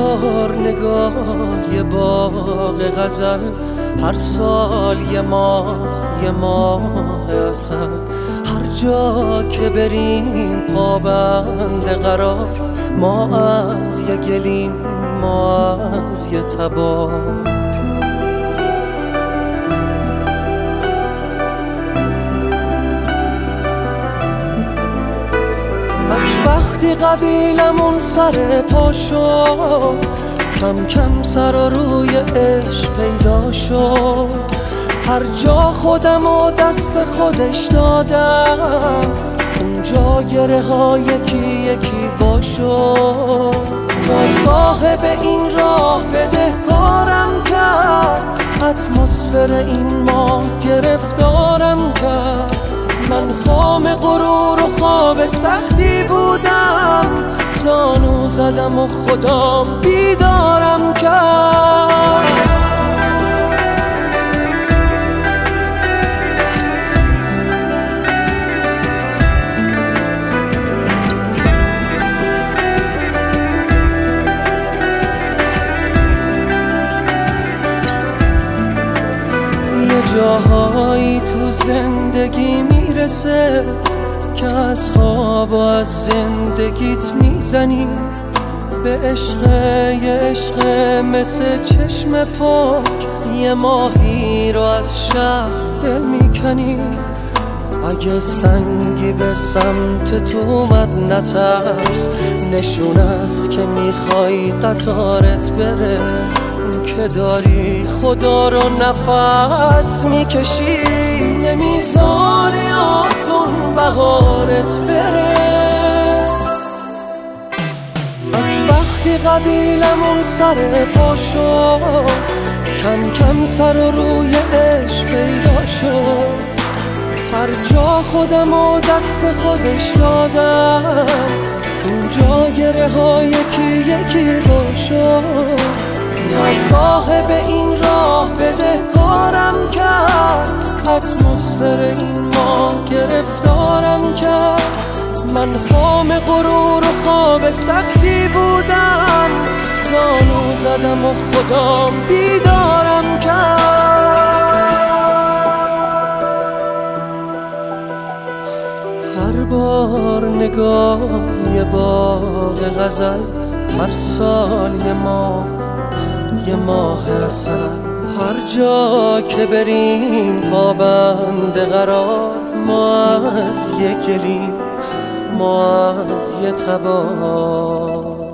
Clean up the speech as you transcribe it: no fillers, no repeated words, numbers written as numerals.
بار نگاه یه باغ غزل، هر سال یه ماه اصل. هر جا که بریم پابند قرار، ما از یه گلیم، ما از یه تبار. از وقتی قبیلمون سر پا شد، کم کم سر و روی عشق پیدا شد. هر جا خودم و دست خودش دادم، اونجا گره ها یکی یکی وا شد. تا صاحب این راه بدهکارم کرد، اتمسفر این ماه گرفتارم کرد. من خام غرور و خواب سختی بودم، زانو زدم و خدا بیدارم کرد. جاهایی تو زندگی میرسه که از خواب و از زندگیت میزنی به عشق. یه عشق مثل چشم پاک، یه ماهی رو از شب دل میکنی. اگه سنگی به سمت تو اومد نترس، نشون است که میخوای قطارت بره. که داری خدا رو نفس میکشی، نمیذاری آسون بهارت بره. از وقتی قبیلمون سر پا شد، کم کم سر و روی عشق پیدا شد. هر جا خودم و دست خودش دادم، اونجا گره ها یکی یکی وا شد. تا صاحب این راه بدهکارم کرد، اتمسفر این ماه گرفتارم کرد. من خام غرور و خواب سختی بودم، زانو زدم و خدا بیدارم کرد. هر بار نگاه یه باغ غزل، هر سال یه ماه اصل. هر جا که بریم پابند قرار، ما از یه گلیم، ما از یه تبار.